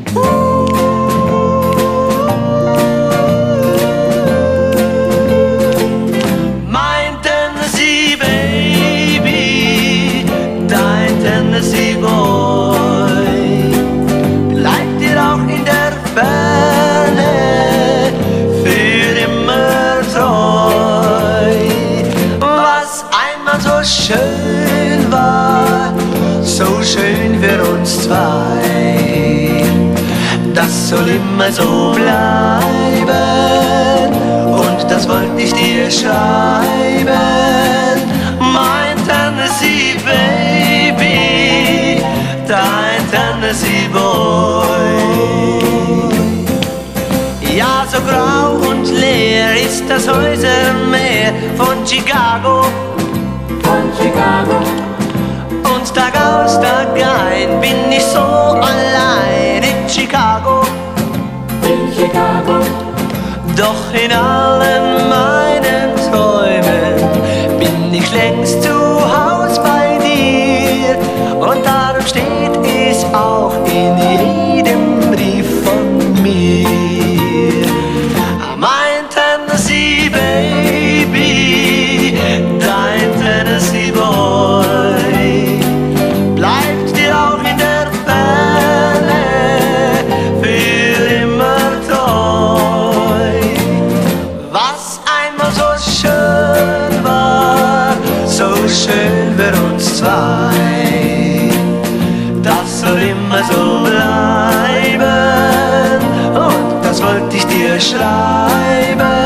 Mein Tennessee Baby, dein Tennessee Boy, bleibt dir auch in der Ferne für immer treu. Was einmal so schön war, so schön für uns zwei, das soll immer so bleiben und das wollte ich dir schreiben. Mein Tennessee Baby, dein Tennessee Boy. Ja, so grau und leer ist das Häusermeer von Chicago. Und Tag aus, Tag ein bin ich so allein in Chicago. Doch in allen meinen Träumen bin ich längst zu Haus bei dir. Und darum steht es auch in jedem Brief von mir. Mein Tennessee Baby, dein Tennessee Boy, bleibt dir auch in der Ferne für immer treu. Was einmal so schön war, so schön für uns zwei, das soll immer so bleiben und das wollte ich dir schreiben.